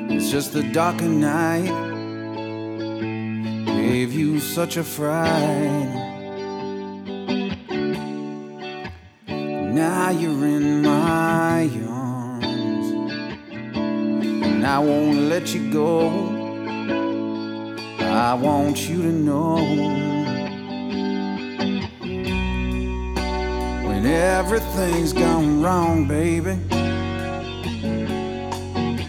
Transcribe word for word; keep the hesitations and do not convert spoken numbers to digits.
It's just the dark of night gave you such a fright. Now you're in my arms, and I won't let you go. I want you to know, when everything's gone wrong, baby,